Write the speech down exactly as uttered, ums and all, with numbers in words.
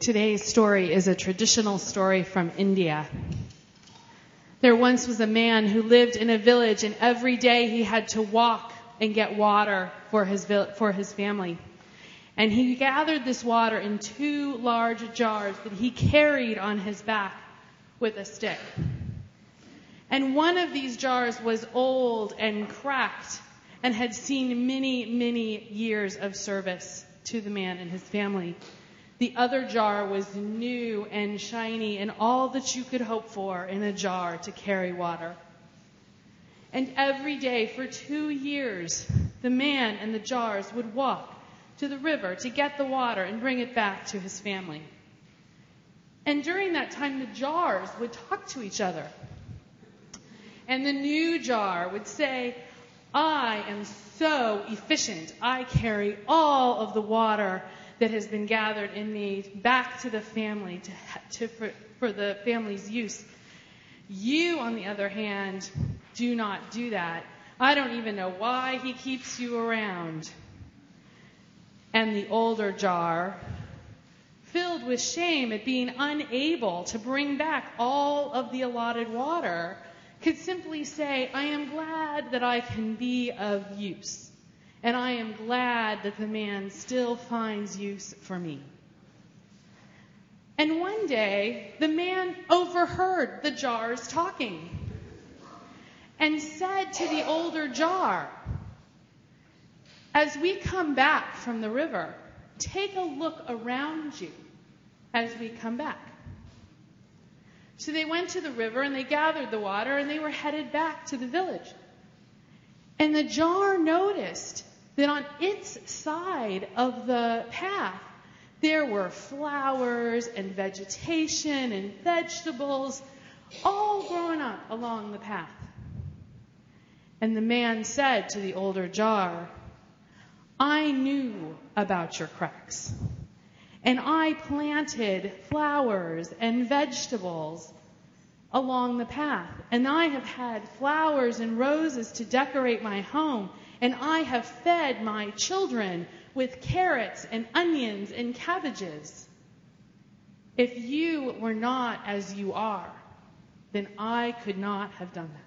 Today's story is a traditional story from India. There once was a man who lived in a village, and every day he had to walk and get water for his for his family. And he gathered this water in two large jars that he carried on his back with a stick. And one of these jars was old and cracked and had seen many, many years of service to the man and his family. The other jar was new and shiny and all that you could hope for in a jar to carry water. And every day for two years, the man and the jars would walk to the river to get the water and bring it back to his family. And during that time, the jars would talk to each other. And the new jar would say, I am so efficient. I carry all of the water that has been gathered in me back to the family to, to for, for the family's use. You, on the other hand, do not do that. I don't even know why he keeps you around. And the older jar, filled with shame at being unable to bring back all of the allotted water, could simply say, I am glad that I can be of use. And I am glad that the man still finds use for me. And one day, the man overheard the jars talking and said to the older jar, as we come back from the river, take a look around you as we come back. So they went to the river and they gathered the water and they were headed back to the village. And the jar noticed that on its side of the path, there were flowers and vegetation and vegetables all growing up along the path. And the man said to the older jar, I knew about your cracks, and I planted flowers and vegetables along the path, and I have had flowers and roses to decorate my home, and I have fed my children with carrots and onions and cabbages. If you were not as you are, then I could not have done that.